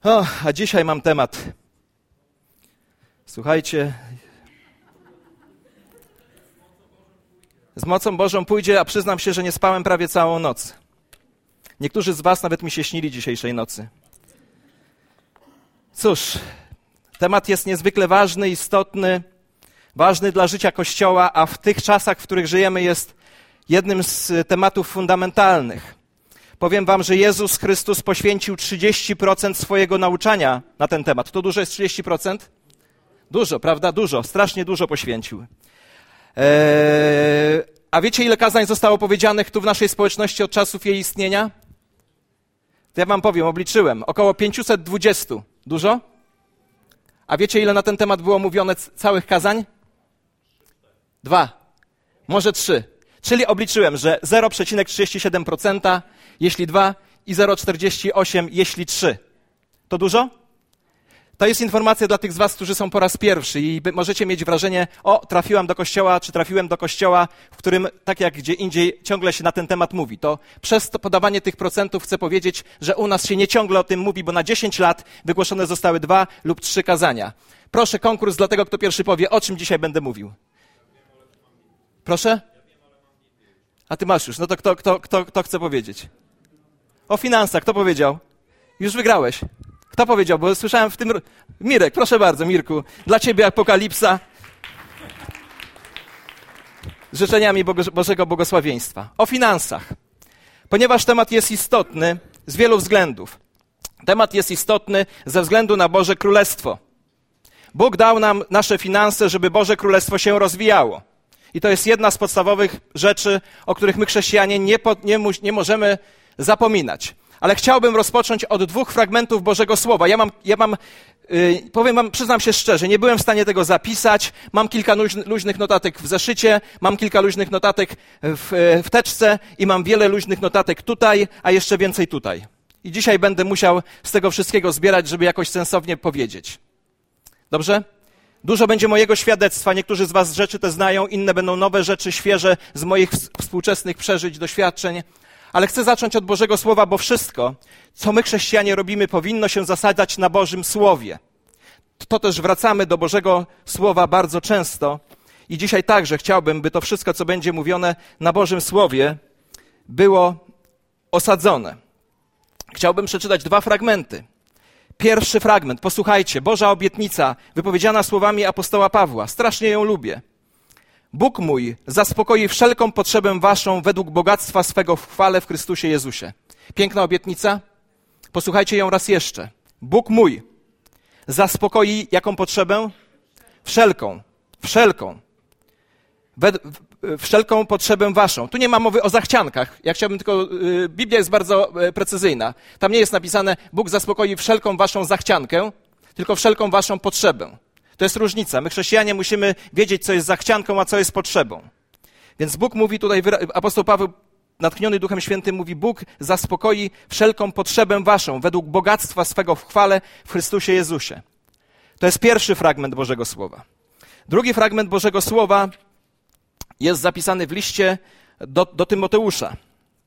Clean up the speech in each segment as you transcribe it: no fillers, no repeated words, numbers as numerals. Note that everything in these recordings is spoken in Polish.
A dzisiaj mam temat. Słuchajcie, z mocą Bożą pójdzie, a przyznam się, że nie spałem prawie całą noc. Niektórzy z was nawet mi się śnili dzisiejszej nocy. Cóż, temat jest niezwykle ważny, istotny, ważny dla życia Kościoła, a w tych czasach, w których żyjemy, jest jednym z tematów fundamentalnych. Powiem wam, że Jezus Chrystus poświęcił 30% swojego nauczania na ten temat. To dużo jest 30%? Dużo, prawda? Dużo, strasznie dużo poświęcił. A wiecie, ile kazań zostało powiedzianych tu w naszej społeczności od czasów jej istnienia? To ja wam powiem, obliczyłem. Około 520. Dużo? A wiecie, ile na ten temat było mówione całych kazań? 2. Może 3. Czyli obliczyłem, że 0,37%, jeśli 2 i 0,48, jeśli 3. To dużo? To jest informacja dla tych z was, którzy są po raz pierwszy i możecie mieć wrażenie, trafiłam do kościoła, czy trafiłem do kościoła, w którym, tak jak gdzie indziej, ciągle się na ten temat mówi. To przez to podawanie tych procentów chcę powiedzieć, że u nas się nie ciągle o tym mówi, bo na 10 lat wygłoszone zostały 2 lub 3 kazania. Proszę, konkurs dla tego, kto pierwszy powie, o czym dzisiaj będę mówił. Proszę? A ty masz już, no to kto chce powiedzieć? O finansach, kto powiedział? Już wygrałeś. Kto powiedział? Bo słyszałem w tym... Mirek, proszę bardzo, Mirku. Dla ciebie apokalipsa. Z życzeniami Bożego błogosławieństwa. O finansach. Ponieważ temat jest istotny z wielu względów. Temat jest istotny ze względu na Boże Królestwo. Bóg dał nam nasze finanse, żeby Boże Królestwo się rozwijało. I to jest jedna z podstawowych rzeczy, o których my chrześcijanie nie możemy zapominać. Ale chciałbym rozpocząć od 2 fragmentów Bożego Słowa. Powiem wam, przyznam się szczerze, nie byłem w stanie tego zapisać. Mam kilka luźnych notatek w zeszycie, mam kilka luźnych notatek w teczce i mam wiele luźnych notatek tutaj, a jeszcze więcej tutaj. I dzisiaj będę musiał z tego wszystkiego zbierać, żeby jakoś sensownie powiedzieć. Dobrze? Dużo będzie mojego świadectwa. Niektórzy z was rzeczy te znają, inne będą nowe rzeczy, świeże z moich współczesnych przeżyć, doświadczeń. Ale chcę zacząć od Bożego Słowa, bo wszystko, co my chrześcijanie robimy, powinno się zasadzać na Bożym Słowie. To też wracamy do Bożego Słowa bardzo często i dzisiaj także chciałbym, by to wszystko, co będzie mówione na Bożym Słowie, było osadzone. Chciałbym przeczytać 2 fragmenty. Pierwszy fragment, posłuchajcie, Boża obietnica wypowiedziana słowami apostoła Pawła. Strasznie ją lubię. Bóg mój zaspokoi wszelką potrzebę waszą według bogactwa swego w chwale w Chrystusie Jezusie. Piękna obietnica? Posłuchajcie ją raz jeszcze. Bóg mój zaspokoi jaką potrzebę? Wszelką. Wszelką potrzebę waszą. Tu nie ma mowy o zachciankach. Ja chciałbym tylko... Biblia jest bardzo precyzyjna. Tam nie jest napisane Bóg zaspokoi wszelką waszą zachciankę, tylko wszelką waszą potrzebę. To jest różnica. My chrześcijanie musimy wiedzieć, co jest zachcianką, a co jest potrzebą. Więc Bóg mówi tutaj, apostoł Paweł natchniony Duchem Świętym mówi, Bóg zaspokoi wszelką potrzebę waszą według bogactwa swego w chwale w Chrystusie Jezusie. To jest pierwszy fragment Bożego Słowa. Drugi fragment Bożego Słowa jest zapisany w liście do Tymoteusza.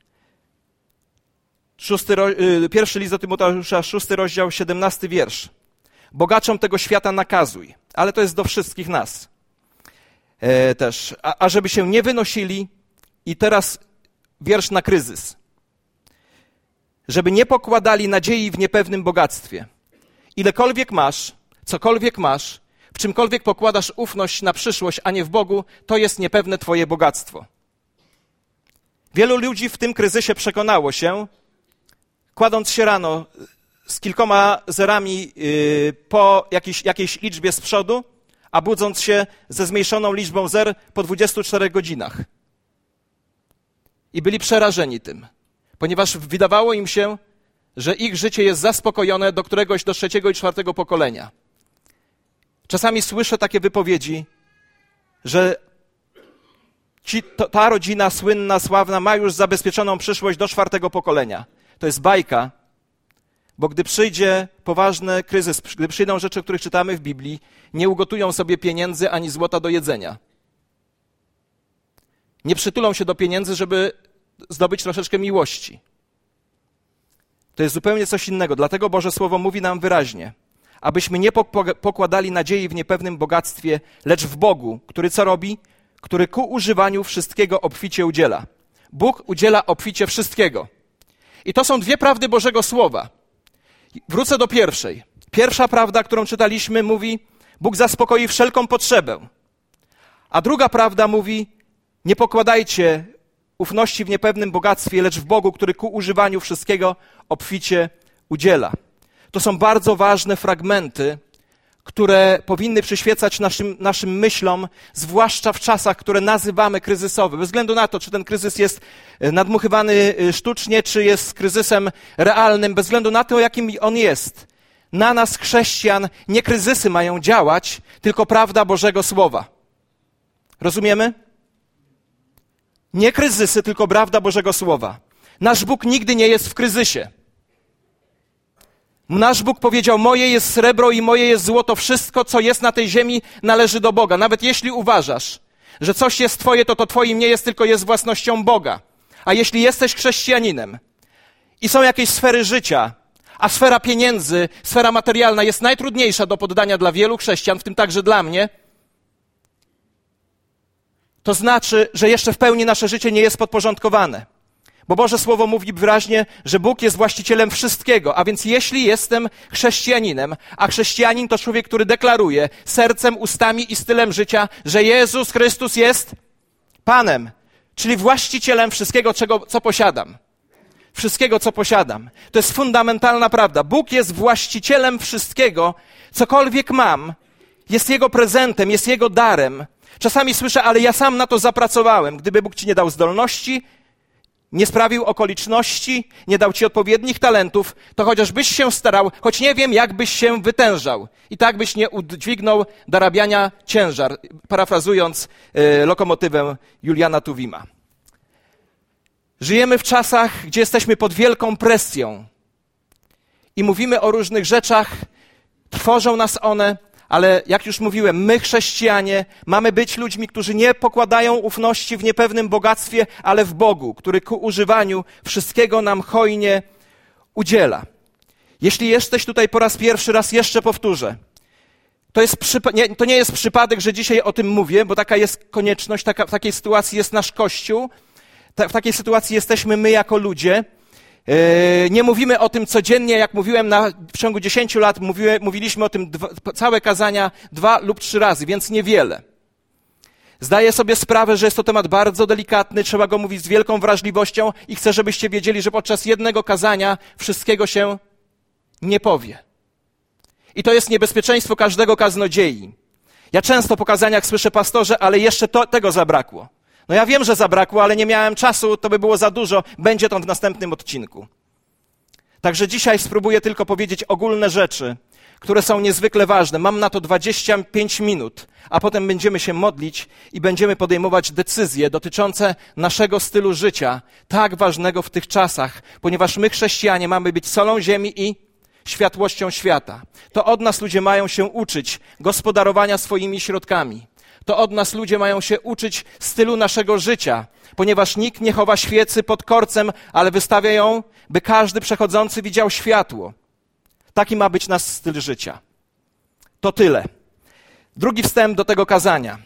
Pierwszy list do Tymoteusza, 6 rozdział, 17 wiersz. Bogaczom tego świata nakazuj, ale to jest do wszystkich nas też. Ażeby się nie wynosili i teraz wiersz na kryzys. Żeby nie pokładali nadziei w niepewnym bogactwie. Ilekolwiek masz, cokolwiek masz, w czymkolwiek pokładasz ufność na przyszłość, a nie w Bogu, to jest niepewne twoje bogactwo. Wielu ludzi w tym kryzysie przekonało się, kładąc się rano z kilkoma zerami po jakiejś liczbie z przodu, a budząc się ze zmniejszoną liczbą zer po 24 godzinach. I byli przerażeni tym, ponieważ wydawało im się, że ich życie jest zaspokojone do 3. i 4. pokolenia. Czasami słyszę takie wypowiedzi, że ta rodzina słynna, sławna ma już zabezpieczoną przyszłość do 4. pokolenia. To jest bajka, bo gdy przyjdzie poważny kryzys, gdy przyjdą rzeczy, o których czytamy w Biblii, nie ugotują sobie pieniędzy ani złota do jedzenia. Nie przytulą się do pieniędzy, żeby zdobyć troszeczkę miłości. to jest zupełnie coś innego. Dlatego Boże Słowo mówi nam wyraźnie, abyśmy nie pokładali nadziei w niepewnym bogactwie, lecz w Bogu, który co robi? Który ku używaniu wszystkiego obficie udziela. Bóg udziela obficie wszystkiego. I to są dwie prawdy Bożego Słowa. Wrócę do pierwszej. Pierwsza prawda, którą czytaliśmy, mówi: Bóg zaspokoi wszelką potrzebę. A druga prawda mówi: nie pokładajcie ufności w niepewnym bogactwie, lecz w Bogu, który ku używaniu wszystkiego obficie udziela. To są bardzo ważne fragmenty, które powinny przyświecać naszym myślom, zwłaszcza w czasach, które nazywamy kryzysowe. Bez względu na to, czy ten kryzys jest nadmuchywany sztucznie, czy jest kryzysem realnym, bez względu na to, jakim on jest. Na nas, chrześcijan, nie kryzysy mają działać, tylko prawda Bożego Słowa. Rozumiemy? Nie kryzysy, tylko prawda Bożego Słowa. Nasz Bóg nigdy nie jest w kryzysie. Nasz Bóg powiedział: moje jest srebro i moje jest złoto, wszystko, co jest na tej ziemi, należy do Boga. Nawet jeśli uważasz, że coś jest twoje, to twoim nie jest, tylko jest własnością Boga. A jeśli jesteś chrześcijaninem i są jakieś sfery życia, a sfera pieniędzy, sfera materialna jest najtrudniejsza do poddania dla wielu chrześcijan, w tym także dla mnie, to znaczy, że jeszcze w pełni nasze życie nie jest podporządkowane. Bo Boże Słowo mówi wyraźnie, że Bóg jest właścicielem wszystkiego. A więc jeśli jestem chrześcijaninem, a chrześcijanin to człowiek, który deklaruje sercem, ustami i stylem życia, że Jezus Chrystus jest Panem, czyli właścicielem wszystkiego, co posiadam. Wszystkiego, co posiadam. To jest fundamentalna prawda. Bóg jest właścicielem wszystkiego, cokolwiek mam, jest Jego prezentem, jest Jego darem. Czasami słyszę: ale ja sam na to zapracowałem. Gdyby Bóg ci nie dał zdolności, nie sprawił okoliczności, nie dał ci odpowiednich talentów, to chociażbyś się starał, choć nie wiem, jak byś się wytężał. I tak byś nie udźwignął dorabiania ciężar, parafrazując lokomotywę Juliana Tuwima. Żyjemy w czasach, gdzie jesteśmy pod wielką presją i mówimy o różnych rzeczach, trwożą nas one, ale jak już mówiłem, my chrześcijanie mamy być ludźmi, którzy nie pokładają ufności w niepewnym bogactwie, ale w Bogu, który ku używaniu wszystkiego nam hojnie udziela. Jeśli jesteś tutaj po raz pierwszy, raz jeszcze powtórzę, to nie jest przypadek, że dzisiaj o tym mówię, bo taka jest konieczność, w takiej sytuacji jest nasz Kościół, w takiej sytuacji jesteśmy my jako ludzie. Nie mówimy o tym codziennie, jak mówiłem, w ciągu 10 lat mówiliśmy o tym całe kazania 2 lub 3 razy, więc niewiele. Zdaję sobie sprawę, że jest to temat bardzo delikatny, trzeba go mówić z wielką wrażliwością i chcę, żebyście wiedzieli, że podczas jednego kazania wszystkiego się nie powie. I to jest niebezpieczeństwo każdego kaznodziei. Ja często po kazaniach słyszę: pastorze, ale jeszcze tego zabrakło. No ja wiem, że zabrakło, ale nie miałem czasu, to by było za dużo, będzie to w następnym odcinku. Także dzisiaj spróbuję tylko powiedzieć ogólne rzeczy, które są niezwykle ważne. Mam na to 25 minut, a potem będziemy się modlić i będziemy podejmować decyzje dotyczące naszego stylu życia, tak ważnego w tych czasach, ponieważ my, chrześcijanie, mamy być solą ziemi i światłością świata. To od nas ludzie mają się uczyć gospodarowania swoimi środkami. To od nas ludzie mają się uczyć stylu naszego życia, ponieważ nikt nie chowa świecy pod korcem, ale wystawia ją, by każdy przechodzący widział światło. Taki ma być nasz styl życia. To tyle. Drugi wstęp do tego kazania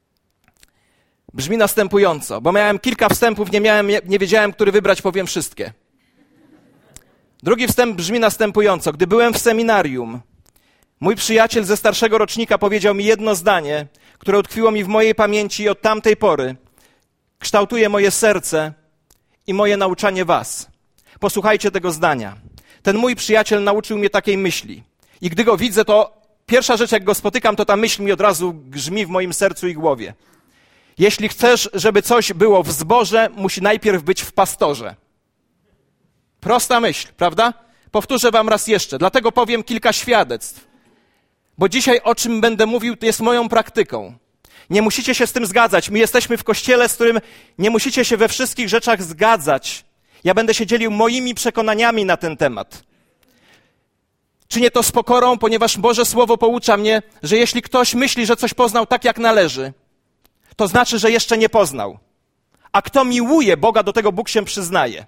brzmi następująco, bo miałem kilka wstępów, nie wiedziałem, który wybrać, powiem wszystkie. Drugi wstęp brzmi następująco. Gdy byłem w seminarium, mój przyjaciel ze starszego rocznika powiedział mi jedno zdanie, które utkwiło mi w mojej pamięci i od tamtej pory kształtuje moje serce i moje nauczanie was. Posłuchajcie tego zdania. Ten mój przyjaciel nauczył mnie takiej myśli. I gdy go widzę, to pierwsza rzecz, jak go spotykam, to ta myśl mi od razu grzmi w moim sercu i głowie. Jeśli chcesz, żeby coś było w zborze, musi najpierw być w pastorze. Prosta myśl, prawda? Powtórzę wam raz jeszcze, dlatego powiem kilka świadectw. Bo dzisiaj o czym będę mówił, to jest moją praktyką. Nie musicie się z tym zgadzać. My jesteśmy w kościele, z którym nie musicie się we wszystkich rzeczach zgadzać. Ja będę się dzielił moimi przekonaniami na ten temat. Czynię to z pokorą, ponieważ Boże Słowo poucza mnie, że jeśli ktoś myśli, że coś poznał tak, jak należy, to znaczy, że jeszcze nie poznał. A kto miłuje Boga, do tego Bóg się przyznaje.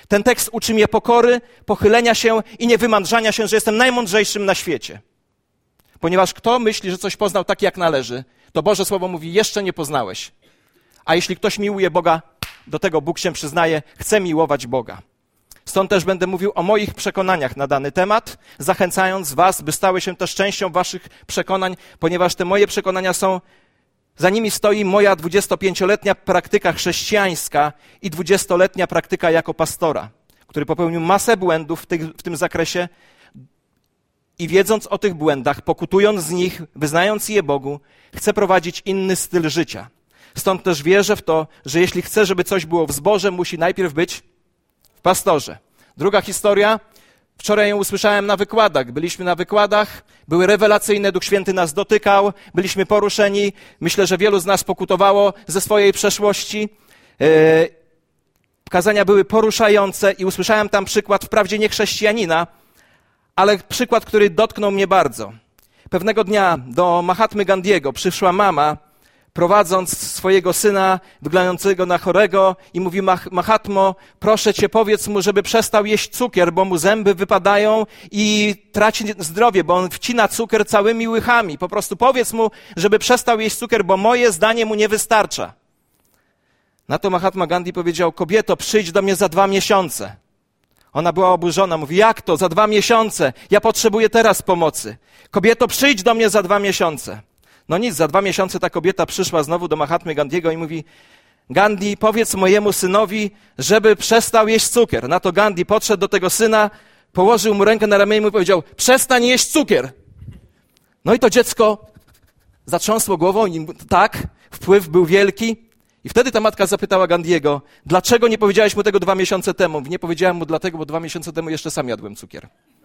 Ten tekst uczy mnie pokory, pochylenia się i niewymądrzania się, że jestem najmądrzejszym na świecie. Ponieważ kto myśli, że coś poznał tak jak należy, to Boże Słowo mówi, jeszcze nie poznałeś. A jeśli ktoś miłuje Boga, do tego Bóg się przyznaje, chce miłować Boga. Stąd też będę mówił o moich przekonaniach na dany temat, zachęcając was, by stały się też częścią waszych przekonań, ponieważ te moje przekonania są, za nimi stoi moja 25-letnia praktyka chrześcijańska i 20-letnia praktyka jako pastora, który popełnił masę błędów w tym zakresie i wiedząc o tych błędach, pokutując z nich, wyznając je Bogu, chce prowadzić inny styl życia. Stąd też wierzę w to, że jeśli chce, żeby coś było w zborze, musi najpierw być w pastorze. Druga historia, wczoraj ją usłyszałem na wykładach. Byliśmy na wykładach, były rewelacyjne, Duch Święty nas dotykał, byliśmy poruszeni. Myślę, że wielu z nas pokutowało ze swojej przeszłości. Kazania były poruszające i usłyszałem tam przykład, wprawdzie nie chrześcijanina, ale przykład, który dotknął mnie bardzo. Pewnego dnia do Mahatmy Gandiego przyszła mama, prowadząc swojego syna wyglądającego na chorego i mówi: Mahatmo, proszę cię, powiedz mu, żeby przestał jeść cukier, bo mu zęby wypadają i traci zdrowie, bo on wcina cukier całymi łychami. Po prostu powiedz mu, żeby przestał jeść cukier, bo moje zdanie mu nie wystarcza. Na to Mahatma Gandhi powiedział: kobieto, przyjdź do mnie za 2 miesiące. Ona była oburzona, mówi: jak to, za 2 miesiące? Ja potrzebuję teraz pomocy. Kobieto, przyjdź do mnie za 2 miesiące. No nic, za 2 miesiące ta kobieta przyszła znowu do Mahatmy Gandiego i mówi: Gandhi, powiedz mojemu synowi, żeby przestał jeść cukier. Na to Gandhi podszedł do tego syna, położył mu rękę na ramieniu i powiedział: przestań jeść cukier. No i to dziecko zatrząsło głową i tak, wpływ był wielki. I wtedy ta matka zapytała Gandiego: dlaczego nie powiedziałeś mu tego 2 miesiące temu? Nie powiedziałem mu dlatego, bo 2 miesiące temu jeszcze sam jadłem cukier.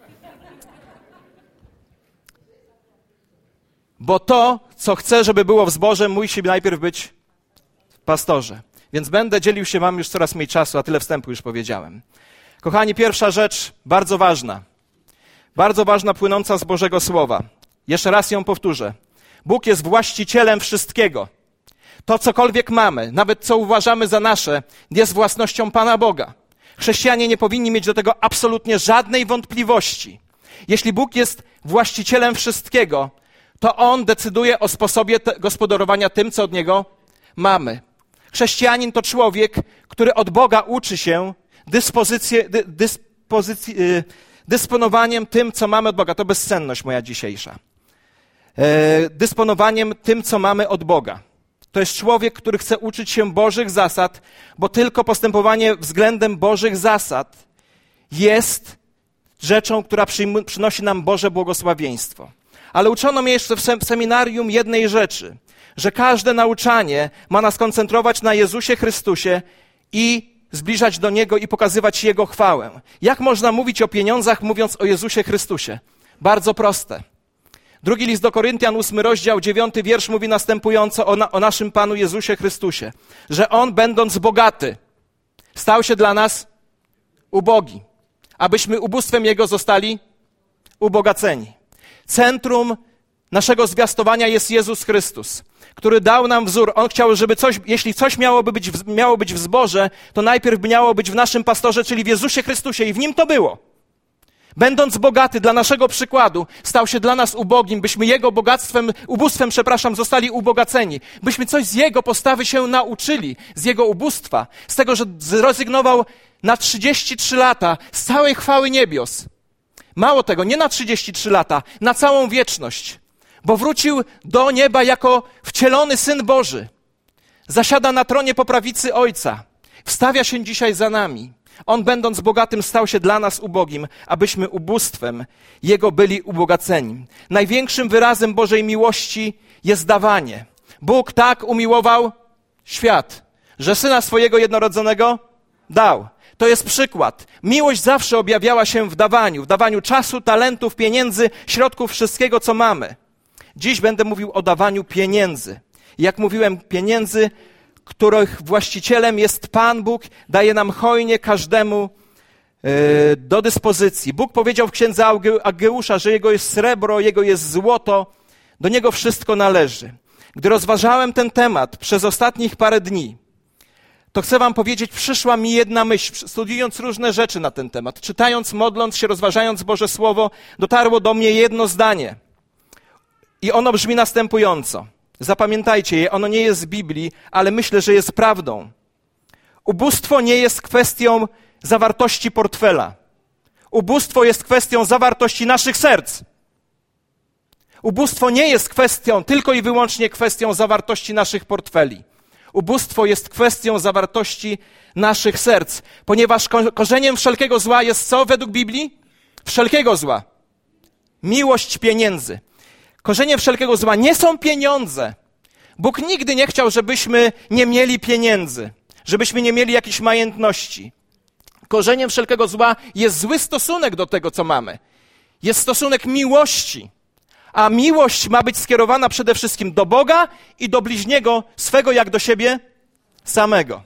Bo to, co chcę, żeby było w zborze, musi najpierw być w pastorze. Więc będę dzielił się, mam już coraz mniej czasu, a tyle wstępu już powiedziałem. Kochani, pierwsza rzecz, bardzo ważna, płynąca z Bożego Słowa. Jeszcze raz ją powtórzę. Bóg jest właścicielem wszystkiego. To, cokolwiek mamy, nawet co uważamy za nasze, jest własnością Pana Boga. Chrześcijanie nie powinni mieć do tego absolutnie żadnej wątpliwości. Jeśli Bóg jest właścicielem wszystkiego, to On decyduje o sposobie gospodarowania tym, co od Niego mamy. Chrześcijanin to człowiek, który od Boga uczy się dysponowaniem tym, co mamy od Boga. To bezsenność moja dzisiejsza. Dysponowaniem tym, co mamy od Boga. To jest człowiek, który chce uczyć się Bożych zasad, bo tylko postępowanie względem Bożych zasad jest rzeczą, która przynosi nam Boże błogosławieństwo. Ale uczono mnie jeszcze w seminarium jednej rzeczy, że każde nauczanie ma nas koncentrować na Jezusie Chrystusie i zbliżać do Niego i pokazywać Jego chwałę. Jak można mówić o pieniądzach, mówiąc o Jezusie Chrystusie? Bardzo proste. Drugi list do Koryntian, 8 rozdział, 9 wiersz mówi następująco o naszym Panu Jezusie Chrystusie, że On, będąc bogaty, stał się dla nas ubogi, abyśmy ubóstwem Jego zostali ubogaceni. Centrum naszego zwiastowania jest Jezus Chrystus, który dał nam wzór. On chciał, żeby jeśli coś miało być w zborze, to najpierw miało być w naszym pastorze, czyli w Jezusie Chrystusie, i w Nim to było. Będąc bogaty, dla naszego przykładu, stał się dla nas ubogim, byśmy Jego ubóstwem, zostali ubogaceni. Byśmy coś z Jego postawy się nauczyli, z Jego ubóstwa, z tego, że zrezygnował na 33 lata z całej chwały niebios. Mało tego, nie na 33 lata, na całą wieczność, bo wrócił do nieba jako wcielony Syn Boży. Zasiada na tronie po prawicy Ojca. Wstawia się dzisiaj za nami. On, będąc bogatym, stał się dla nas ubogim, abyśmy ubóstwem Jego byli ubogaceni. Największym wyrazem Bożej miłości jest dawanie. Bóg tak umiłował świat, że Syna swojego jednorodzonego dał. To jest przykład. Miłość zawsze objawiała się w dawaniu czasu, talentów, pieniędzy, środków, wszystkiego, co mamy. Dziś będę mówił o dawaniu pieniędzy. Jak mówiłem, pieniędzy, których właścicielem jest Pan Bóg, daje nam hojnie każdemu do dyspozycji. Bóg powiedział w księdze Ageusza, że Jego jest srebro, Jego jest złoto, do Niego wszystko należy. Gdy rozważałem ten temat przez ostatnich parę dni, to chcę wam powiedzieć, przyszła mi jedna myśl, studiując różne rzeczy na ten temat, czytając, modląc się, rozważając Boże Słowo, dotarło do mnie jedno zdanie. I ono brzmi następująco. Zapamiętajcie je, ono nie jest z Biblii, ale myślę, że jest prawdą. Ubóstwo nie jest kwestią zawartości portfela. Ubóstwo jest kwestią zawartości naszych serc. Ubóstwo nie jest kwestią, tylko i wyłącznie kwestią zawartości naszych portfeli. Ubóstwo jest kwestią zawartości naszych serc, ponieważ korzeniem wszelkiego zła jest co według Biblii? Wszelkiego zła. Miłość pieniędzy. Korzeniem wszelkiego zła nie są pieniądze. Bóg nigdy nie chciał, żebyśmy nie mieli pieniędzy, żebyśmy nie mieli jakichś majątności. Korzeniem wszelkiego zła jest zły stosunek do tego, co mamy. Jest stosunek miłości. A miłość ma być skierowana przede wszystkim do Boga i do bliźniego swego jak do siebie samego.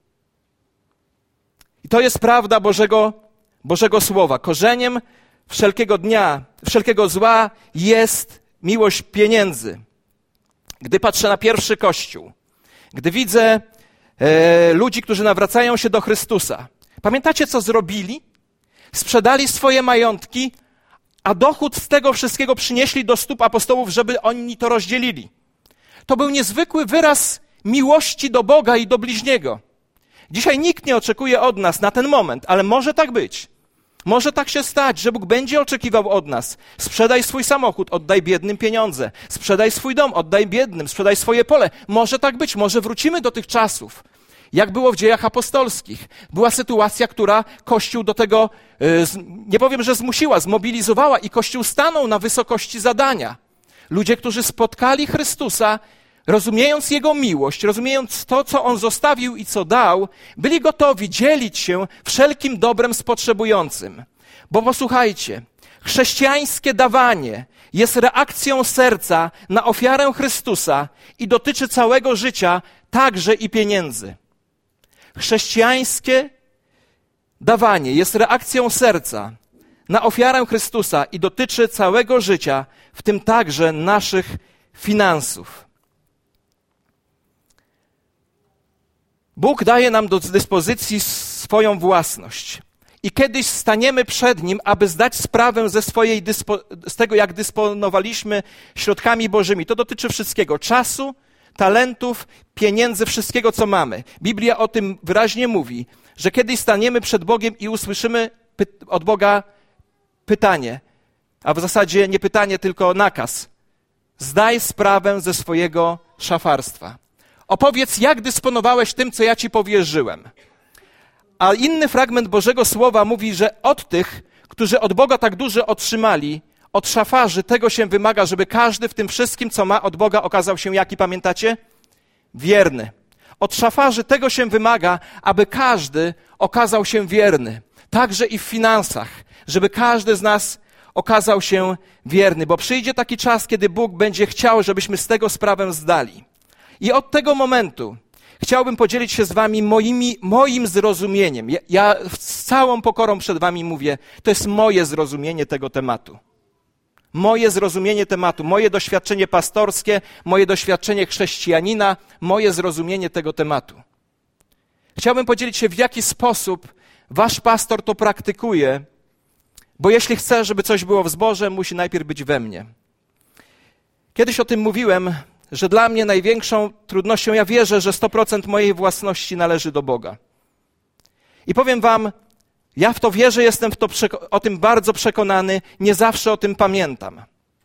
I to jest prawda Bożego Słowa. Korzeniem wszelkiego zła jest miłość pieniędzy. Gdy patrzę na pierwszy Kościół, gdy widzę ludzi, którzy nawracają się do Chrystusa, pamiętacie, co zrobili? Sprzedali swoje majątki, a dochód z tego wszystkiego przynieśli do stóp apostołów, żeby oni to rozdzielili. To był niezwykły wyraz miłości do Boga i do bliźniego. Dzisiaj nikt nie oczekuje od nas na ten moment, ale może tak być. Może tak się stać, że Bóg będzie oczekiwał od nas. Sprzedaj swój samochód, oddaj biednym pieniądze. Sprzedaj swój dom, oddaj biednym. Sprzedaj swoje pole. Może tak być, może wrócimy do tych czasów. Jak było w Dziejach Apostolskich. Była sytuacja, która Kościół do tego, nie powiem, że zmusiła, zmobilizowała i Kościół stanął na wysokości zadania. Ludzie, którzy spotkali Chrystusa, rozumiejąc Jego miłość, rozumiejąc to, co On zostawił i co dał, byli gotowi dzielić się wszelkim dobrem z potrzebującym. Bo posłuchajcie, chrześcijańskie dawanie jest reakcją serca na ofiarę Chrystusa i dotyczy całego życia, także i pieniędzy. Chrześcijańskie dawanie jest reakcją serca na ofiarę Chrystusa i dotyczy całego życia, w tym także naszych finansów. Bóg daje nam do dyspozycji swoją własność i kiedyś staniemy przed Nim, aby zdać sprawę z tego, jak dysponowaliśmy środkami Bożymi. To dotyczy wszystkiego, czasu, talentów, pieniędzy, wszystkiego, co mamy. Biblia o tym wyraźnie mówi, że kiedyś staniemy przed Bogiem i usłyszymy od Boga pytanie, a w zasadzie nie pytanie, tylko nakaz. Zdaj sprawę ze swojego szafarstwa. Opowiedz, jak dysponowałeś tym, co ja ci powierzyłem. A inny fragment Bożego Słowa mówi, że od tych, którzy od Boga tak dużo otrzymali, od szafarzy tego się wymaga, żeby każdy w tym wszystkim, co ma od Boga, okazał się jaki, pamiętacie? Wierny. Od szafarzy tego się wymaga, aby każdy okazał się wierny. Także i w finansach, żeby każdy z nas okazał się wierny, bo przyjdzie taki czas, kiedy Bóg będzie chciał, żebyśmy z tego sprawę zdali. I od tego momentu chciałbym podzielić się z wami moim zrozumieniem. Ja z całą pokorą przed wami mówię, to jest moje zrozumienie tego tematu. Moje zrozumienie tematu, moje doświadczenie pastorskie, moje doświadczenie chrześcijanina, moje zrozumienie tego tematu. Chciałbym podzielić się, w jaki sposób wasz pastor to praktykuje, bo jeśli chce, żeby coś było w zborze, musi najpierw być we mnie. Kiedyś o tym mówiłem, że dla mnie największą trudnością, ja wierzę, że 100% mojej własności należy do Boga. I powiem wam, ja w to wierzę, jestem o tym bardzo przekonany, nie zawsze o tym pamiętam.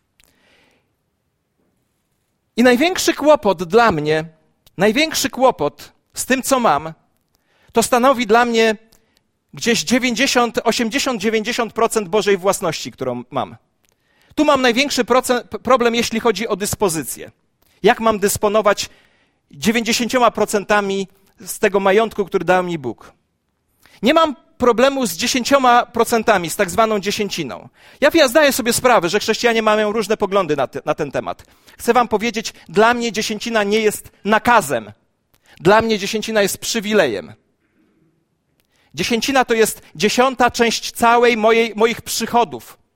I największy kłopot dla mnie, największy kłopot z tym, co mam, to stanowi dla mnie gdzieś 80-90% Bożej własności, którą mam. Tu mam największy problem, jeśli chodzi o dyspozycję. Jak mam dysponować 90% z tego majątku, który dał mi Bóg? Nie mam problemu z 10%, z tak zwaną dziesięciną. Ja zdaję sobie sprawę, że chrześcijanie mają różne poglądy na ten temat. Chcę wam powiedzieć, dla mnie dziesięcina nie jest nakazem. Dla mnie dziesięcina jest przywilejem. Dziesięcina to jest 10. część całej moich przychodów.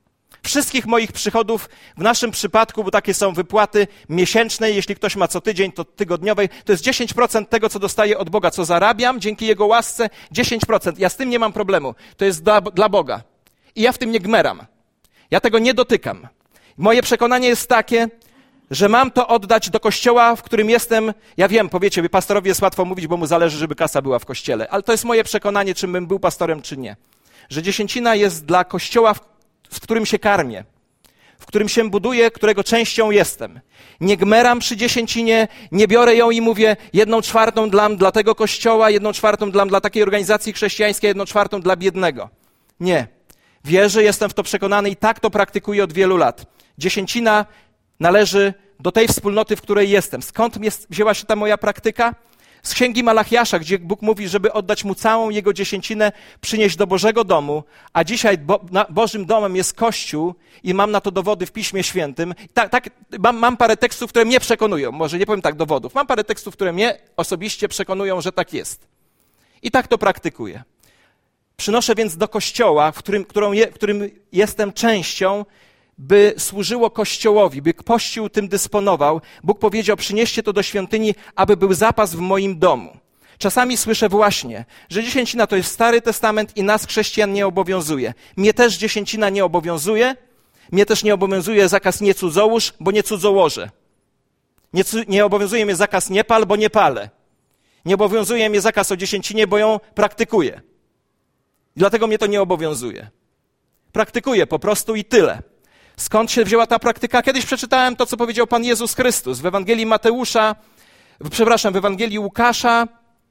wszystkich moich przychodów, w naszym przypadku, bo takie są wypłaty miesięczne, jeśli ktoś ma co tydzień, to tygodniowej, to jest 10% tego, co dostaję od Boga, co zarabiam dzięki Jego łasce, 10%. Ja z tym nie mam problemu. To jest dla Boga. I ja w tym nie gmeram. Ja tego nie dotykam. Moje przekonanie jest takie, że mam to oddać do kościoła, w którym jestem. Ja wiem, powiecie, pastorowi jest łatwo mówić, bo mu zależy, żeby kasa była w kościele. Ale to jest moje przekonanie, czy bym był pastorem, czy nie. Że dziesięcina jest dla kościoła, w którym się karmię, w którym się buduję, którego częścią jestem. Nie gmeram przy dziesięcinie, nie biorę ją i mówię 1/4 dla tego kościoła, 1/4 dla takiej organizacji chrześcijańskiej, 1/4 dla biednego. Nie. Wierzę, jestem w to przekonany i tak to praktykuję od wielu lat. Dziesięcina należy do tej wspólnoty, w której jestem. Skąd wzięła się ta moja praktyka? Z Księgi Malachiasza, gdzie Bóg mówi, żeby oddać Mu całą Jego dziesięcinę, przynieść do Bożego domu, a dzisiaj Bożym domem jest Kościół i mam na to dowody w Piśmie Świętym. Mam parę tekstów, które mnie przekonują, może nie powiem tak dowodów, mam parę tekstów, które mnie osobiście przekonują, że tak jest. I tak to praktykuję. Przynoszę więc do Kościoła, w którym jestem częścią, by służyło Kościołowi, by Kościół tym dysponował. Bóg powiedział, przynieście to do świątyni, aby był zapas w moim domu. Czasami słyszę właśnie, że dziesięcina to jest Stary Testament i nas, chrześcijan, nie obowiązuje. Mnie też dziesięcina nie obowiązuje. Mnie też nie obowiązuje zakaz nie cudzołóż, bo nie cudzołożę. Nie obowiązuje mnie zakaz nie pal, bo nie palę. Nie obowiązuje mnie zakaz o dziesięcinie, bo ją praktykuję. I dlatego mnie to nie obowiązuje. Praktykuję po prostu i tyle. Skąd się wzięła ta praktyka? Kiedyś przeczytałem to, co powiedział Pan Jezus Chrystus w Ewangelii w Ewangelii Łukasza,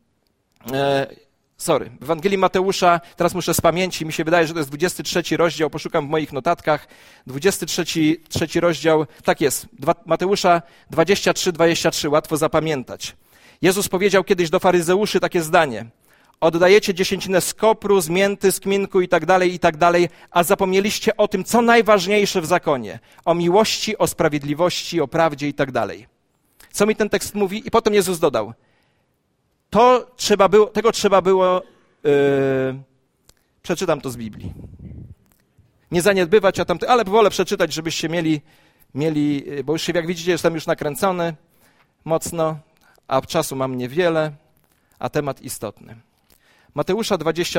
w Ewangelii Mateusza, teraz muszę z pamięci, mi się wydaje, że to jest 23 rozdział, poszukam w moich notatkach, 23 rozdział, tak jest, Mateusza 23, łatwo zapamiętać. Jezus powiedział kiedyś do faryzeuszy takie zdanie: oddajecie dziesięcinę z kopru, z mięty, z kminku i tak dalej, a zapomnieliście o tym, co najważniejsze w zakonie. O miłości, o sprawiedliwości, o prawdzie i tak dalej. Co mi ten tekst mówi? I potem Jezus dodał: tego trzeba było, przeczytam to z Biblii. Nie zaniedbywać, ale wolę przeczytać, żebyście mieli, bo już jak widzicie, jestem już nakręcony mocno, a czasu mam niewiele, a temat istotny. Mateusza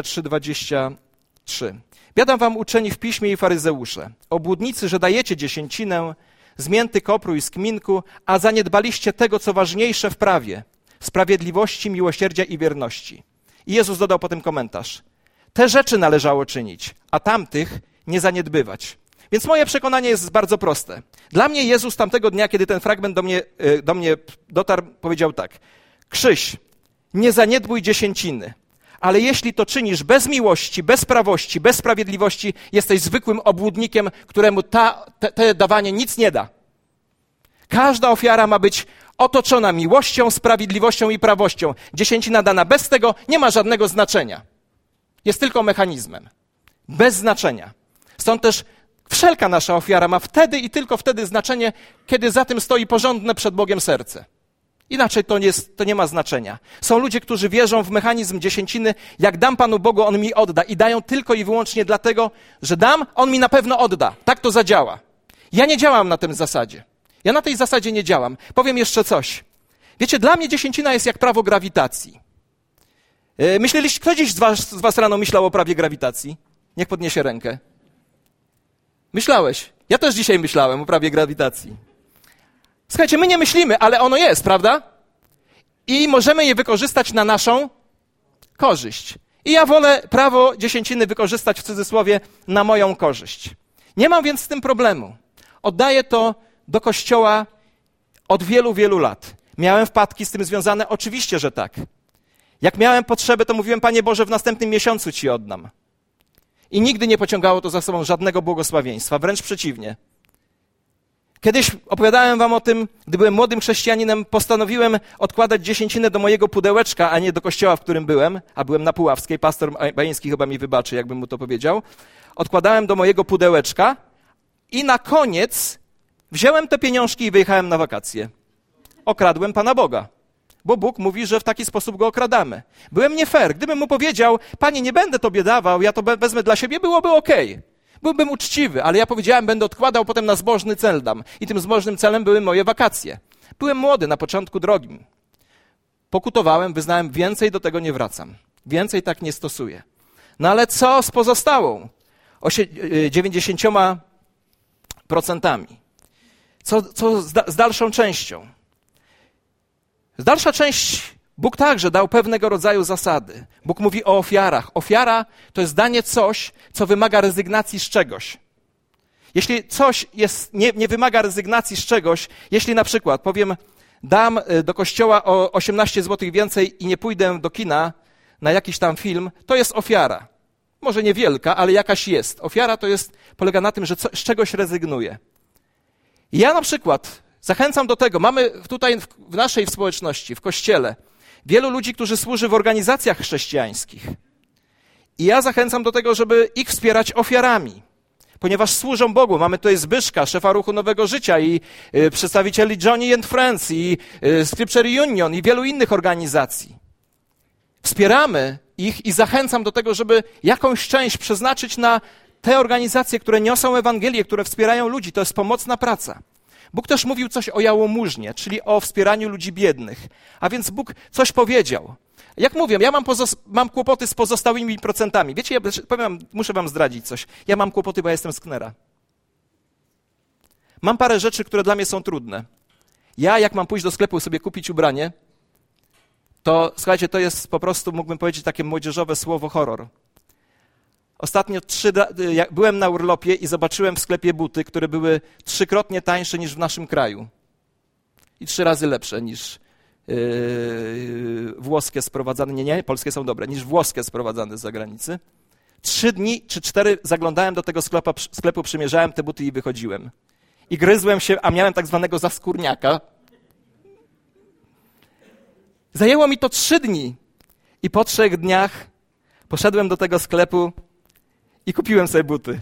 23. Biada wam uczeni w piśmie i faryzeusze, obłudnicy, że dajecie dziesięcinę z mięty, kopru i z kminku, a zaniedbaliście tego, co ważniejsze w prawie, sprawiedliwości, miłosierdzia i wierności. I Jezus dodał potem komentarz: te rzeczy należało czynić, a tamtych nie zaniedbywać. Więc moje przekonanie jest bardzo proste. Dla mnie Jezus tamtego dnia, kiedy ten fragment do mnie dotarł, powiedział tak: Krzyś, nie zaniedbuj dziesięciny. Ale jeśli to czynisz bez miłości, bez prawości, bez sprawiedliwości, jesteś zwykłym obłudnikiem, któremu te dawanie nic nie da. Każda ofiara ma być otoczona miłością, sprawiedliwością i prawością. Dziesięcina dana bez tego nie ma żadnego znaczenia. Jest tylko mechanizmem. Bez znaczenia. Stąd też wszelka nasza ofiara ma wtedy i tylko wtedy znaczenie, kiedy za tym stoi porządne przed Bogiem serce. Inaczej to nie ma znaczenia. Są ludzie, którzy wierzą w mechanizm dziesięciny. Jak dam Panu Bogu, On mi odda. I dają tylko i wyłącznie dlatego, że dam, On mi na pewno odda. Tak to zadziała. Ja nie działam na tej zasadzie. Ja na tej zasadzie nie działam. Powiem jeszcze coś. Wiecie, dla mnie dziesięcina jest jak prawo grawitacji. Myśleliście, kto dziś z was rano myślał o prawie grawitacji? Niech podniesie rękę. Myślałeś? Ja też dzisiaj myślałem o prawie grawitacji. Słuchajcie, my nie myślimy, ale ono jest, prawda? I możemy je wykorzystać na naszą korzyść. I ja wolę prawo dziesięciny wykorzystać w cudzysłowie na moją korzyść. Nie mam więc z tym problemu. Oddaję to do Kościoła od wielu, wielu lat. Miałem wpadki z tym związane? Oczywiście, że tak. Jak miałem potrzebę, to mówiłem: Panie Boże, w następnym miesiącu Ci oddam. I nigdy nie pociągało to za sobą żadnego błogosławieństwa, wręcz przeciwnie. Kiedyś opowiadałem wam o tym, gdy byłem młodym chrześcijaninem, postanowiłem odkładać dziesięcinę do mojego pudełeczka, a nie do kościoła, w którym byłem, a byłem na Puławskiej, pastor Bajeński chyba mi wybaczy, jakbym mu to powiedział. Odkładałem do mojego pudełeczka i na koniec wziąłem te pieniążki i wyjechałem na wakacje. Okradłem Pana Boga, bo Bóg mówi, że w taki sposób Go okradamy. Byłem nie fair. Gdybym mu powiedział: Panie, nie będę Tobie dawał, ja to wezmę dla siebie, byłoby okej. Byłbym uczciwy, ale ja powiedziałem, będę odkładał, potem na zbożny cel dam. I tym zbożnym celem były moje wakacje. Byłem młody, na początku drogi. Pokutowałem, wyznałem, więcej do tego nie wracam. Więcej tak nie stosuję. No ale co z pozostałą? 90%? Co z dalszą częścią? Dalsza część, Bóg także dał pewnego rodzaju zasady. Bóg mówi o ofiarach. Ofiara to jest danie coś, co wymaga rezygnacji z czegoś. Jeśli coś nie wymaga rezygnacji z czegoś, jeśli na przykład powiem, dam do kościoła o 18 zł więcej i nie pójdę do kina na jakiś tam film, to jest ofiara. Może niewielka, ale jakaś jest. Ofiara polega na tym, że z czegoś rezygnuję. Ja na przykład zachęcam do tego, mamy tutaj w naszej społeczności, w kościele, wielu ludzi, którzy służy w organizacjach chrześcijańskich. I ja zachęcam do tego, żeby ich wspierać ofiarami, ponieważ służą Bogu. Mamy tutaj Zbyszka, szefa Ruchu Nowego Życia i przedstawicieli Johnny and Friends i Scripture Union i wielu innych organizacji. Wspieramy ich i zachęcam do tego, żeby jakąś część przeznaczyć na te organizacje, które niosą Ewangelię, które wspierają ludzi. To jest pomocna praca. Bóg też mówił coś o jałmużnie, czyli o wspieraniu ludzi biednych. A więc Bóg coś powiedział. Jak mówię, ja mam kłopoty z pozostałymi procentami. Wiecie, muszę wam zdradzić coś. Ja mam kłopoty, bo ja jestem z Knera. Mam parę rzeczy, które dla mnie są trudne. Jak mam pójść do sklepu sobie kupić ubranie, to słuchajcie, to jest po prostu, mógłbym powiedzieć, takie młodzieżowe słowo horror. Ostatnio byłem na urlopie i zobaczyłem w sklepie buty, które były 3-krotnie tańsze niż w naszym kraju. I 3 razy lepsze niż włoskie sprowadzane, nie, polskie są dobre, niż włoskie sprowadzane z zagranicy. 3 dni czy 4 zaglądałem do tego sklepu, przymierzałem te buty i wychodziłem. I gryzłem się, a miałem tak zwanego zaskórniaka. Zajęło mi to 3 dni. I po 3 dniach poszedłem do tego sklepu i kupiłem sobie buty.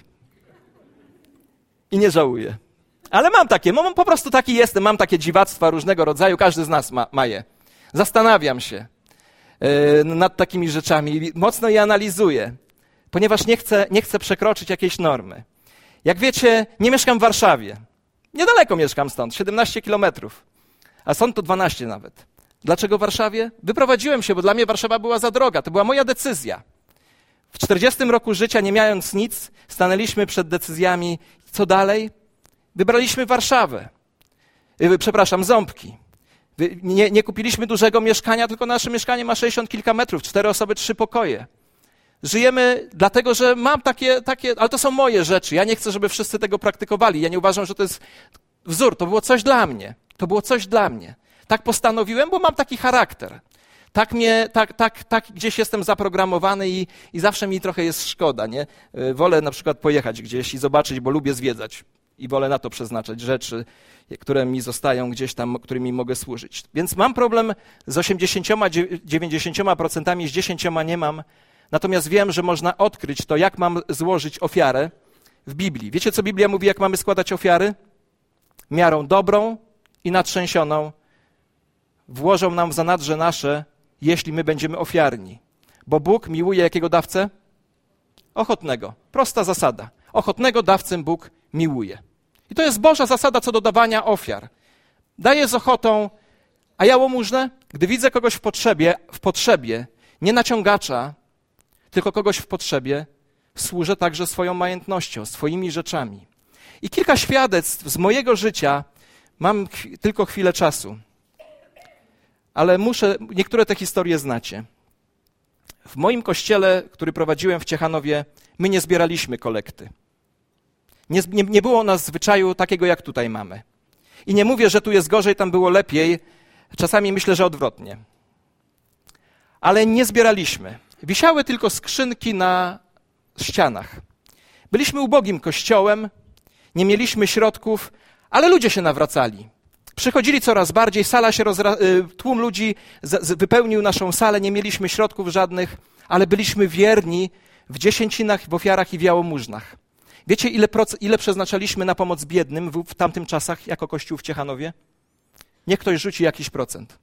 I nie żałuję. Ale mam takie, po prostu taki jestem, mam takie dziwactwa różnego rodzaju, każdy z nas ma je. Zastanawiam się nad takimi rzeczami, mocno je analizuję, ponieważ nie chcę przekroczyć jakiejś normy. Jak wiecie, nie mieszkam w Warszawie. Niedaleko mieszkam stąd, 17 kilometrów, a stąd to 12 nawet. Dlaczego w Warszawie? Wyprowadziłem się, bo dla mnie Warszawa była za droga, to była moja decyzja. W 40 roku życia, nie mając nic, stanęliśmy przed decyzjami, co dalej? Wybraliśmy Warszawę. Ząbki. Nie kupiliśmy dużego mieszkania, tylko nasze mieszkanie ma 60 kilka metrów, 4 osoby, 3 pokoje. Żyjemy dlatego, że mam takie, ale to są moje rzeczy. Ja nie chcę, żeby wszyscy tego praktykowali. Ja nie uważam, że to jest wzór. To było coś dla mnie. To było coś dla mnie. Tak postanowiłem, bo mam taki charakter. Tak gdzieś jestem zaprogramowany i zawsze mi trochę jest szkoda, nie? Wolę na przykład pojechać gdzieś i zobaczyć, bo lubię zwiedzać i wolę na to przeznaczać rzeczy, które mi zostają gdzieś tam, którymi mogę służyć. Więc mam problem z 80-90%, z 10 nie mam, natomiast wiem, że można odkryć to, jak mam złożyć ofiarę w Biblii. Wiecie, co Biblia mówi, jak mamy składać ofiary? Miarą dobrą i natrzęsioną włożą nam w zanadrze nasze, jeśli my będziemy ofiarni. Bo Bóg miłuje jakiego dawcę? Ochotnego. Prosta zasada. Ochotnego dawcę Bóg miłuje. I to jest Boża zasada co do dawania ofiar. Daję z ochotą, a jałmużnę, gdy widzę kogoś w potrzebie, nie naciągacza, tylko kogoś w potrzebie, służę także swoją majątnością, swoimi rzeczami. I kilka świadectw z mojego życia, mam tylko chwilę czasu, ale niektóre te historie znacie. W moim kościele, który prowadziłem w Ciechanowie, my nie zbieraliśmy kolekty. Nie było u nas zwyczaju takiego, jak tutaj mamy. I nie mówię, że tu jest gorzej, tam było lepiej. Czasami myślę, że odwrotnie. Ale nie zbieraliśmy. Wisiały tylko skrzynki na ścianach. Byliśmy ubogim kościołem, nie mieliśmy środków, ale ludzie się nawracali. Przychodzili coraz bardziej, tłum ludzi wypełnił naszą salę, nie mieliśmy środków żadnych, ale byliśmy wierni w dziesięcinach, w ofiarach i w jałmużnach. Wiecie, ile przeznaczaliśmy na pomoc biednym w tamtym czasach jako Kościół w Ciechanowie? Niech ktoś rzuci jakiś procent.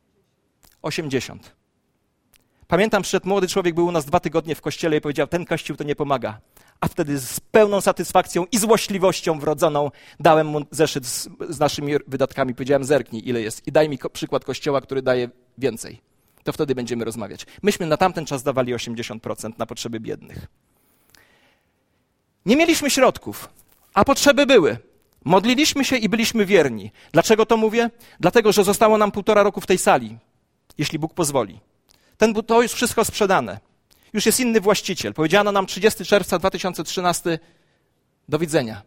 80. Pamiętam, przyszedł młody człowiek, był u nas 2 tygodnie w kościele i powiedział, ten kościół to nie pomaga. A wtedy z pełną satysfakcją i złośliwością wrodzoną dałem mu zeszyt z naszymi wydatkami. Powiedziałem, zerknij, ile jest i daj mi przykład kościoła, który daje więcej. To wtedy będziemy rozmawiać. Myśmy na tamten czas dawali 80% na potrzeby biednych. Nie mieliśmy środków, a potrzeby były. Modliliśmy się i byliśmy wierni. Dlaczego to mówię? Dlatego, że zostało nam 1,5 roku w tej sali, jeśli Bóg pozwoli. To jest wszystko sprzedane. Już jest inny właściciel. Powiedziano nam 30 czerwca 2013, do widzenia.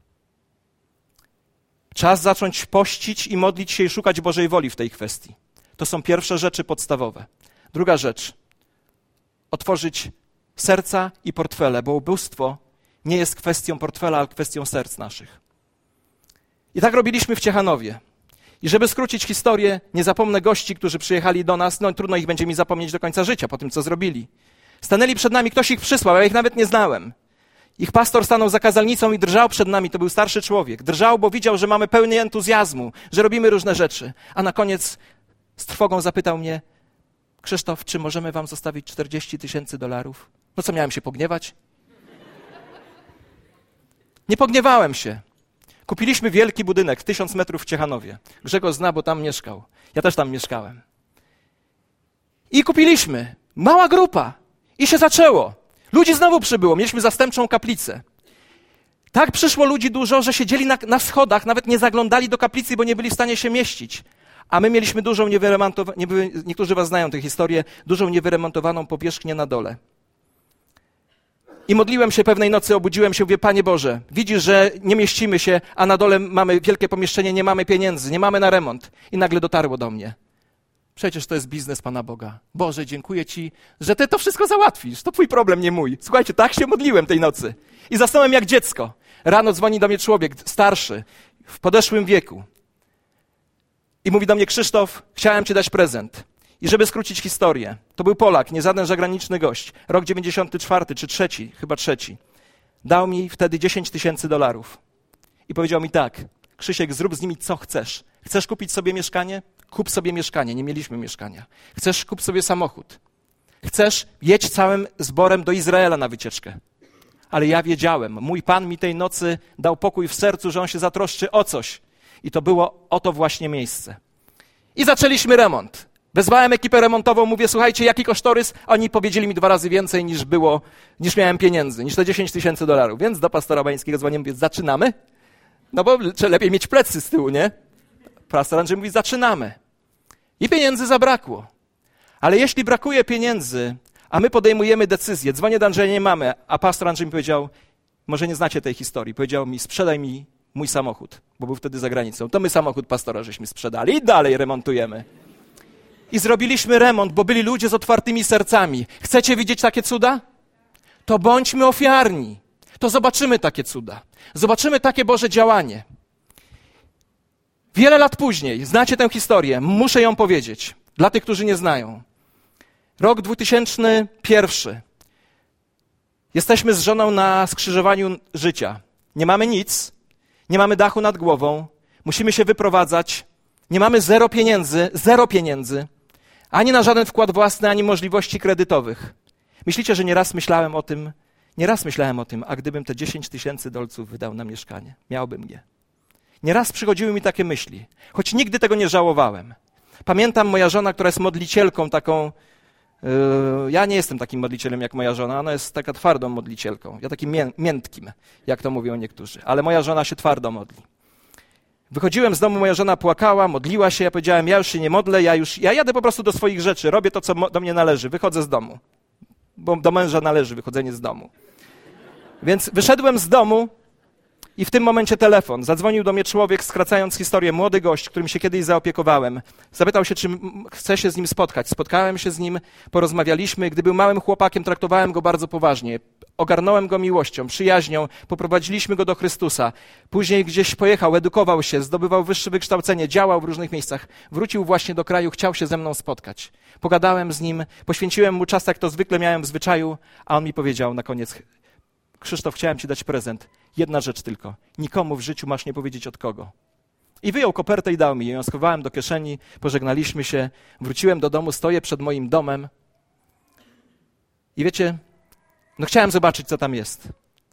Czas zacząć pościć i modlić się i szukać Bożej woli w tej kwestii. To są pierwsze rzeczy podstawowe. Druga rzecz, otworzyć serca i portfele, bo ubóstwo nie jest kwestią portfela, ale kwestią serc naszych. I tak robiliśmy w Ciechanowie. I żeby skrócić historię, nie zapomnę gości, którzy przyjechali do nas, trudno ich będzie mi zapomnieć do końca życia po tym, co zrobili. Stanęli przed nami, ktoś ich przysłał, ja ich nawet nie znałem. Ich pastor stanął za kazalnicą i drżał przed nami, to był starszy człowiek. Drżał, bo widział, że mamy pełny entuzjazmu, że robimy różne rzeczy. A na koniec z trwogą zapytał mnie, Krzysztof, czy możemy wam zostawić $40,000? No co, miałem się pogniewać? Nie pogniewałem się. Kupiliśmy wielki budynek, 1000 metrów w Ciechanowie. Grzegorz zna, bo tam mieszkał. Ja też tam mieszkałem. I kupiliśmy. Mała grupa. I się zaczęło. Ludzi znowu przybyło. Mieliśmy zastępczą kaplicę. Tak przyszło ludzi dużo, że siedzieli na schodach, nawet nie zaglądali do kaplicy, bo nie byli w stanie się mieścić. A my mieliśmy dużą niektórzy was znają tę historię, dużą niewyremontowaną powierzchnię na dole. I modliłem się pewnej nocy, obudziłem się, mówię, Panie Boże, widzisz, że nie mieścimy się, a na dole mamy wielkie pomieszczenie, nie mamy pieniędzy, nie mamy na remont. I nagle dotarło do mnie. Przecież to jest biznes Pana Boga. Boże, dziękuję Ci, że Ty to wszystko załatwisz. To Twój problem, nie mój. Słuchajcie, tak się modliłem tej nocy. I zasnąłem jak dziecko. Rano dzwoni do mnie człowiek starszy, w podeszłym wieku. I mówi do mnie, Krzysztof, chciałem Ci dać prezent. I żeby skrócić historię, to był Polak, nie żaden zagraniczny gość. Rok 94 czy 3, chyba 3. Dał mi wtedy $10,000. I powiedział mi tak, Krzysiek, zrób z nimi co chcesz. Chcesz kupić sobie mieszkanie? Kup sobie mieszkanie. Nie mieliśmy mieszkania. Chcesz, kup sobie samochód. Chcesz, jedź całym zborem do Izraela na wycieczkę. Ale ja wiedziałem, mój Pan mi tej nocy dał pokój w sercu, że On się zatroszczy o coś. I to było oto właśnie miejsce. I zaczęliśmy remont. Wezwałem ekipę remontową, mówię, słuchajcie, jaki kosztorys? Oni powiedzieli mi 2 razy więcej niż miałem pieniędzy, niż te $10,000. Więc do pastora Bańskiego dzwonię, mówię, zaczynamy? No bo lepiej mieć plecy z tyłu, nie? Pastor Andrzej mówi, zaczynamy. I pieniędzy zabrakło. Ale jeśli brakuje pieniędzy, a my podejmujemy decyzję, dzwonię do Andrzeja, nie mamy, a pastor Andrzej mi powiedział, może nie znacie tej historii, powiedział mi, sprzedaj mi mój samochód, bo był wtedy za granicą. To my samochód pastora żeśmy sprzedali i dalej remontujemy. I zrobiliśmy remont, bo byli ludzie z otwartymi sercami. Chcecie widzieć takie cuda? To bądźmy ofiarni. To zobaczymy takie cuda. Zobaczymy takie Boże działanie. Wiele lat później, znacie tę historię, muszę ją powiedzieć, dla tych, którzy nie znają. Rok 2001. Jesteśmy z żoną na skrzyżowaniu życia. Nie mamy nic, nie mamy dachu nad głową, musimy się wyprowadzać, nie mamy zero pieniędzy, ani na żaden wkład własny, ani możliwości kredytowych. Myślicie, że nieraz myślałem o tym, a gdybym te $10,000 wydał na mieszkanie, miałbym je. Nieraz przychodziły mi takie myśli, choć nigdy tego nie żałowałem. Pamiętam moja żona, która jest modlicielką taką, ja nie jestem takim modlicielem jak moja żona, ona jest taka twardą modlicielką, ja takim miętkim, jak to mówią niektórzy, ale moja żona się twardo modli. Wychodziłem z domu, moja żona płakała, modliła się, ja powiedziałem, ja już się nie modlę, ja jadę po prostu do swoich rzeczy, robię to, co do mnie należy, wychodzę z domu, bo do męża należy wychodzenie z domu. Więc wyszedłem z domu i w tym momencie telefon. Zadzwonił do mnie człowiek, skracając historię, młody gość, którym się kiedyś zaopiekowałem. Zapytał się, czy chcę się z nim spotkać. Spotkałem się z nim, porozmawialiśmy. Gdy był małym chłopakiem, traktowałem go bardzo poważnie. Ogarnąłem go miłością, przyjaźnią, poprowadziliśmy go do Chrystusa. Później gdzieś pojechał, edukował się, zdobywał wyższe wykształcenie, działał w różnych miejscach. Wrócił właśnie do kraju, chciał się ze mną spotkać. Pogadałem z nim, poświęciłem mu czas, jak to zwykle miałem w zwyczaju, a on mi powiedział na koniec, Krzysztof, chciałem ci dać prezent. Jedna rzecz tylko. Nikomu w życiu masz nie powiedzieć od kogo. I wyjął kopertę i dał mi. Ją schowałem do kieszeni, pożegnaliśmy się, wróciłem do domu, stoję przed moim domem. I wiecie, chciałem zobaczyć, co tam jest.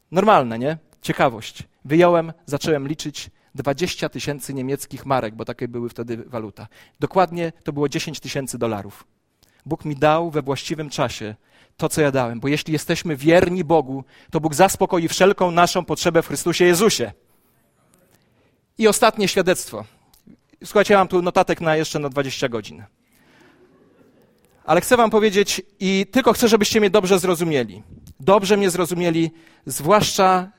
Normalne, nie? Ciekawość. Wyjąłem, zacząłem liczyć 20 000 niemieckich marek, bo takie były wtedy waluta. Dokładnie to było $10,000. Bóg mi dał we właściwym czasie to, co ja dałem, bo jeśli jesteśmy wierni Bogu, to Bóg zaspokoi wszelką naszą potrzebę w Chrystusie Jezusie. I ostatnie świadectwo. Słuchajcie, ja mam tu notatek jeszcze na 20 godzin. Ale chcę wam powiedzieć i tylko chcę, żebyście mnie dobrze zrozumieli. Dobrze mnie zrozumieli, zwłaszcza,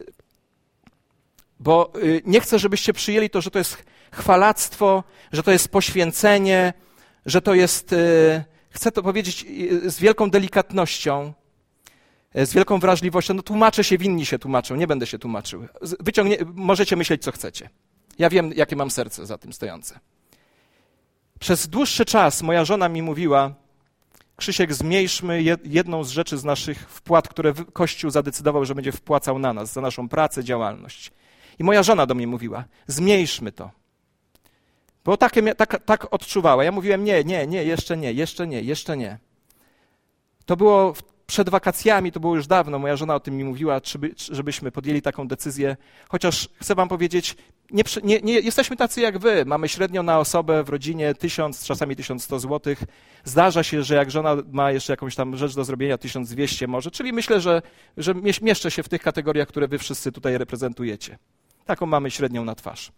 bo nie chcę, żebyście przyjęli to, że to jest chwalactwo, że to jest poświęcenie, że to jest, chcę to powiedzieć z wielką delikatnością, z wielką wrażliwością. No tłumaczę się, winni się tłumaczą, nie będę się tłumaczył. Możecie myśleć, co chcecie. Ja wiem, jakie mam serce za tym stojące. Przez dłuższy czas moja żona mi mówiła: Krzysiek, zmniejszmy jedną z rzeczy z naszych wpłat, które Kościół zadecydował, że będzie wpłacał na nas, za naszą pracę, działalność. I moja żona do mnie mówiła: zmniejszmy to. Bo tak odczuwała. Ja mówiłem: nie, jeszcze nie. To było przed wakacjami, to było już dawno, moja żona o tym mi mówiła, żebyśmy podjęli taką decyzję, chociaż chcę wam powiedzieć, nie jesteśmy tacy jak wy, mamy średnio na osobę w rodzinie 1000, czasami 1100 zł. Zdarza się, że jak żona ma jeszcze jakąś tam rzecz do zrobienia, 1200 może, czyli myślę, że mieszczę się w tych kategoriach, które wy wszyscy tutaj reprezentujecie. Taką mamy średnią na twarz.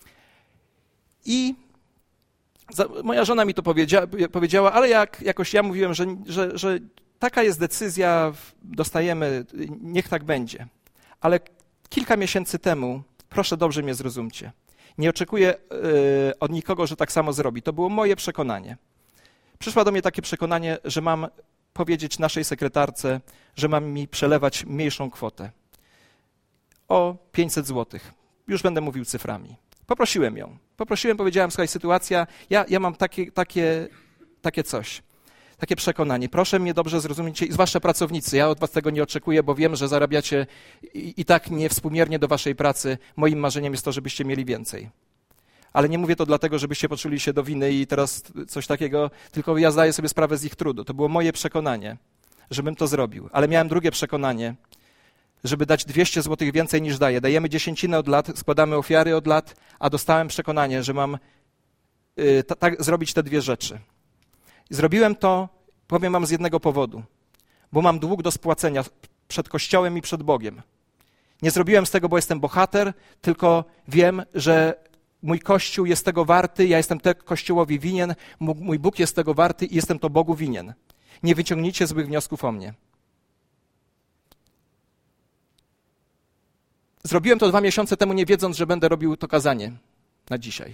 I moja żona mi to powiedziała, ale jakoś ja mówiłem, że taka jest decyzja, dostajemy, niech tak będzie. Ale kilka miesięcy temu, proszę dobrze mnie zrozumcie, nie oczekuję od nikogo, że tak samo zrobi. To było moje przekonanie. Przyszło do mnie takie przekonanie, że mam powiedzieć naszej sekretarce, że mam mi przelewać mniejszą kwotę. O 500 zł. Już będę mówił cyframi. Poprosiłem ją. Powiedziałem: słuchaj, sytuacja, ja mam takie coś. Takie przekonanie. Proszę mnie dobrze zrozumieć, i zwłaszcza pracownicy. Ja od was tego nie oczekuję, bo wiem, że zarabiacie i tak niewspółmiernie do waszej pracy. Moim marzeniem jest to, żebyście mieli więcej. Ale nie mówię to dlatego, żebyście poczuli się do winy i teraz coś takiego, tylko ja zdaję sobie sprawę z ich trudu. To było moje przekonanie, żebym to zrobił. Ale miałem drugie przekonanie, żeby dać 200 zł więcej niż daję. Dajemy dziesięcinę od lat, składamy ofiary od lat, a dostałem przekonanie, że mam zrobić te dwie rzeczy. I zrobiłem to, powiem wam, z jednego powodu, bo mam dług do spłacenia przed Kościołem i przed Bogiem. Nie zrobiłem z tego, bo jestem bohater, tylko wiem, że mój Kościół jest tego warty, ja jestem tego Kościołowi winien, mój Bóg jest tego warty i jestem to Bogu winien. Nie wyciągnijcie złych wniosków o mnie. Zrobiłem to 2 miesiące temu, nie wiedząc, że będę robił to kazanie na dzisiaj.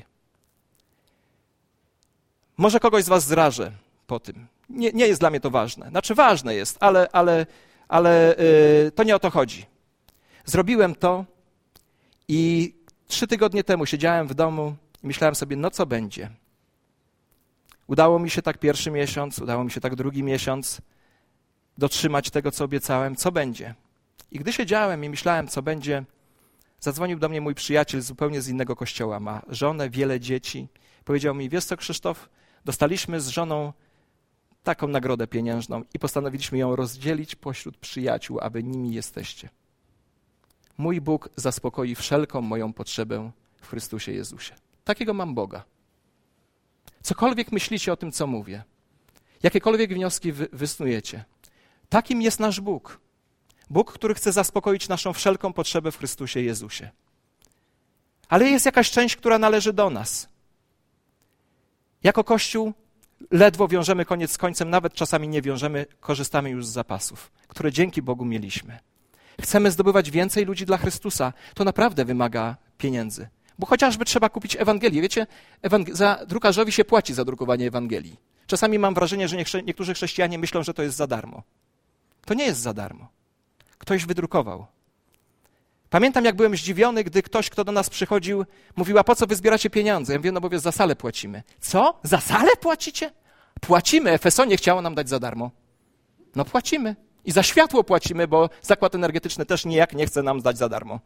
Może kogoś z was zrażę po tym. Nie jest dla mnie to ważne. Znaczy ważne jest, ale to nie o to chodzi. Zrobiłem to i 3 tygodnie temu siedziałem w domu i myślałem sobie, no co będzie. Udało mi się tak pierwszy miesiąc, udało mi się tak drugi miesiąc dotrzymać tego, co obiecałem. Co będzie? I gdy siedziałem i myślałem, co będzie, zadzwonił do mnie mój przyjaciel zupełnie z innego kościoła. Ma żonę, wiele dzieci. Powiedział mi: wiesz co, Krzysztof, dostaliśmy z żoną taką nagrodę pieniężną i postanowiliśmy ją rozdzielić pośród przyjaciół, a wy nimi jesteście. Mój Bóg zaspokoi wszelką moją potrzebę w Chrystusie Jezusie. Takiego mam Boga. Cokolwiek myślicie o tym, co mówię, jakiekolwiek wnioski wysnujecie, takim jest nasz Bóg. Bóg, który chce zaspokoić naszą wszelką potrzebę w Chrystusie Jezusie. Ale jest jakaś część, która należy do nas. Jako Kościół ledwo wiążemy koniec z końcem, nawet czasami nie wiążemy, korzystamy już z zapasów, które dzięki Bogu mieliśmy. Chcemy zdobywać więcej ludzi dla Chrystusa. To naprawdę wymaga pieniędzy. Bo chociażby trzeba kupić Ewangelię. Wiecie, drukarzowi się płaci za drukowanie Ewangelii. Czasami mam wrażenie, że niektórzy chrześcijanie myślą, że to jest za darmo. To nie jest za darmo. Ktoś wydrukował. Pamiętam, jak byłem zdziwiony, gdy ktoś, kto do nas przychodził, mówił: a po co wy zbieracie pieniądze? Ja mówię: no bo za salę płacimy. Co? Za salę płacicie? Płacimy. Efesonie chciało nam dać za darmo. No płacimy. I za światło płacimy, bo zakład energetyczny też nijak nie chce nam dać za darmo.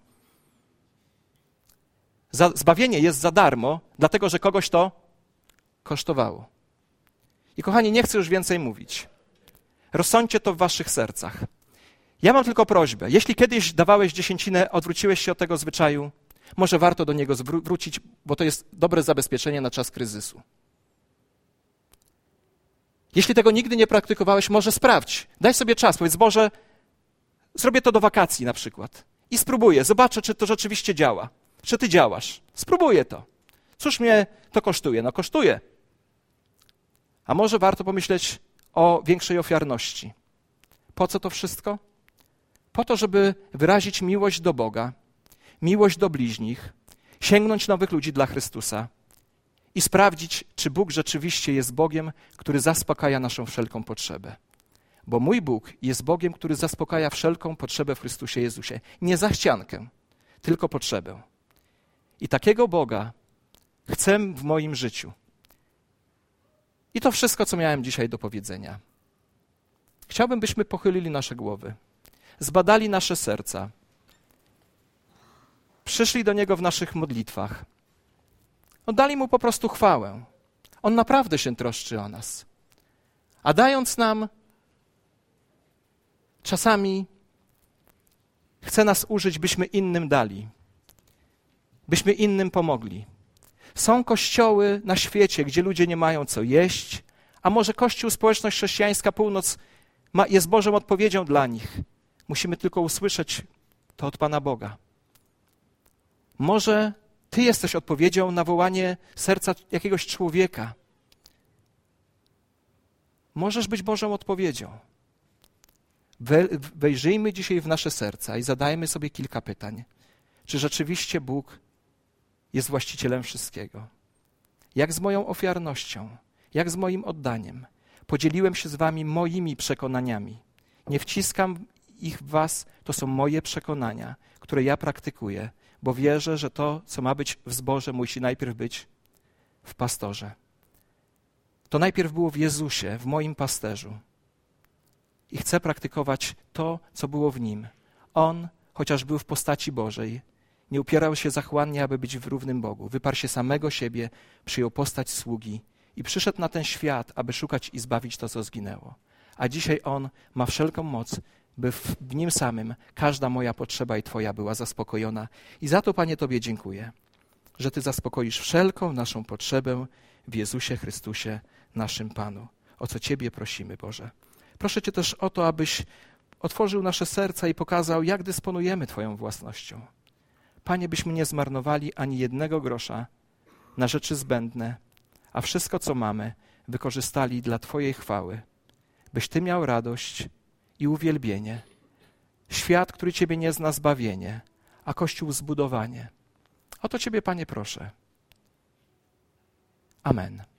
Zbawienie jest za darmo, dlatego że kogoś to kosztowało. I kochani, nie chcę już więcej mówić. Rozsądźcie to w waszych sercach. Ja mam tylko prośbę. Jeśli kiedyś dawałeś dziesięcinę, odwróciłeś się od tego zwyczaju, może warto do niego wrócić, bo to jest dobre zabezpieczenie na czas kryzysu. Jeśli tego nigdy nie praktykowałeś, może sprawdź. Daj sobie czas. Powiedz, Boże, zrobię to do wakacji na przykład. I spróbuję. Zobaczę, czy to rzeczywiście działa. Czy ty działasz. Spróbuję to. Cóż mnie to kosztuje? No kosztuje. A może warto pomyśleć o większej ofiarności. Po co to wszystko? Po to, żeby wyrazić miłość do Boga, miłość do bliźnich, sięgnąć nowych ludzi dla Chrystusa i sprawdzić, czy Bóg rzeczywiście jest Bogiem, który zaspokaja naszą wszelką potrzebę. Bo mój Bóg jest Bogiem, który zaspokaja wszelką potrzebę w Chrystusie Jezusie. Nie zachciankę, tylko potrzebę. I takiego Boga chcę w moim życiu. I to wszystko, co miałem dzisiaj do powiedzenia. Chciałbym, byśmy pochylili nasze głowy, zbadali nasze serca, przyszli do Niego w naszych modlitwach, oddali Mu po prostu chwałę. On naprawdę się troszczy o nas. A dając nam, czasami chce nas użyć, byśmy innym dali, byśmy innym pomogli. Są kościoły na świecie, gdzie ludzie nie mają co jeść, a może Kościół, społeczność chrześcijańska Północ jest Bożą odpowiedzią dla nich. Musimy tylko usłyszeć to od Pana Boga. Może Ty jesteś odpowiedzią na wołanie serca jakiegoś człowieka. Możesz być Bożą odpowiedzią. Wejrzyjmy dzisiaj w nasze serca i zadajmy sobie kilka pytań. Czy rzeczywiście Bóg jest właścicielem wszystkiego? Jak z moją ofiarnością? Jak z moim oddaniem? Podzieliłem się z wami moimi przekonaniami. Nie wciskam ich w was, to są moje przekonania, które ja praktykuję, bo wierzę, że to, co ma być w zborze, musi najpierw być w pastorze. To najpierw było w Jezusie, w moim pasterzu. I chcę praktykować to, co było w Nim. On, chociaż był w postaci Bożej, nie upierał się zachłannie, aby być równym Bogu. Wyparł się samego siebie, przyjął postać sługi i przyszedł na ten świat, aby szukać i zbawić to, co zginęło. A dzisiaj On ma wszelką moc, by w Nim samym każda moja potrzeba i Twoja była zaspokojona. I za to, Panie, Tobie dziękuję, że Ty zaspokoisz wszelką naszą potrzebę w Jezusie Chrystusie, naszym Panu. O co Ciebie prosimy, Boże. Proszę Cię też o to, abyś otworzył nasze serca i pokazał, jak dysponujemy Twoją własnością. Panie, byśmy nie zmarnowali ani jednego grosza na rzeczy zbędne, a wszystko, co mamy, wykorzystali dla Twojej chwały, byś Ty miał radość i uwielbienie. Świat, który Ciebie nie zna, zbawienie, a Kościół zbudowanie. O to Ciebie, Panie, proszę. Amen.